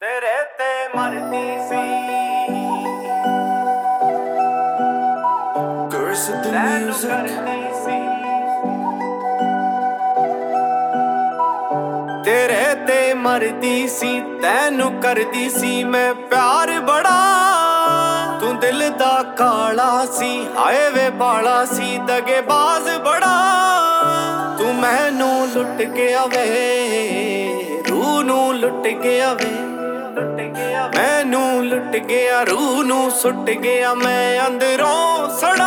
तेरे ते मरती सी Curse of the तैनू music. करती सी तेरे ते मरती सी तैनू करदी सी मैं प्यार बड़ा तू दिल दा काला सी हाए वे बाला सी दगेबाज बड़ा तू मैनू लुट गया वे रूह नू लुट गया वे मैनू लुट गया रूह नू सुट गया मैं अंदरों सड़ा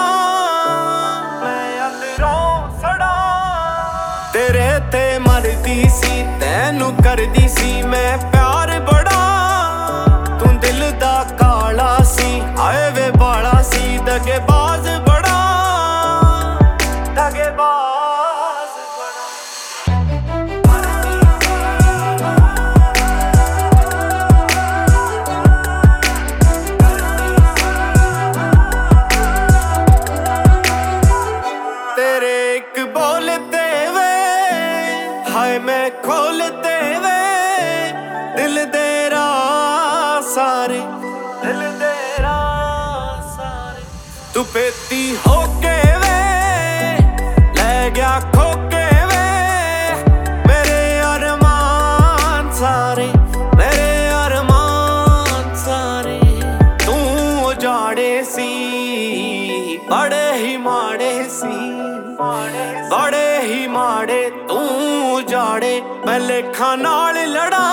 तेरे ते मरदी सी तैनू करदी सी मैं प्यार बड़ा तू दिल दा काला सी आए वे बाला सी दगेबाज बड़ा दगेबाज तेरे एक बोलते वे हाय मैं खोलते वे दिल तेरा सारे तू पेती होके वे ले गया खोके वे मेरे अरमान सारे तू उजाड़े सी बड़े ही माड़े सी बड़े ही माड़े तू उजाड़े पहले खानाल लड़ा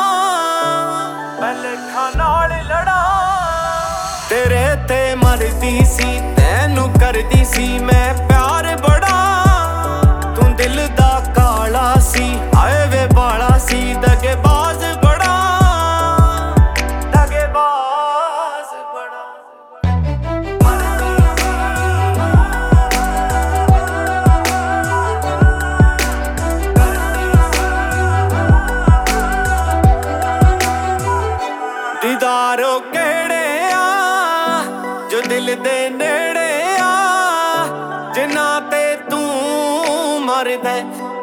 तेरे ते मरदी सी तैनू करदी सी मैं प्यार बड़ा तू दिल दा काला सी आए वे बाला सी दगेबाज बड़ा दीदारों केड़े आ जो दिल दे नेड़े आ जिन्ना ते तू मरदा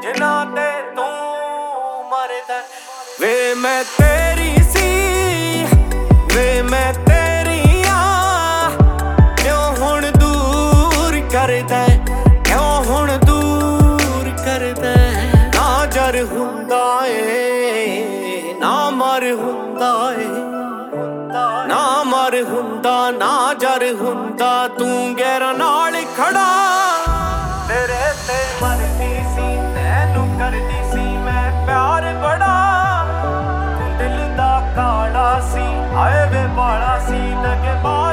वे मैं तेरी सी वे मैं तेरी आ क्यों हुण दूर करदा क्यों हुण दूर करदा ना जर हुंदा ए ना मर हुंदा ए ना मर हुंदा ना जर हुंदा तू गैरा नाल खड़ा तेरे ते मरदी सी तैनू करदी सी मैं प्यार बड़ा तू दिल दा काला सी आए वे बाला सी दगेबाज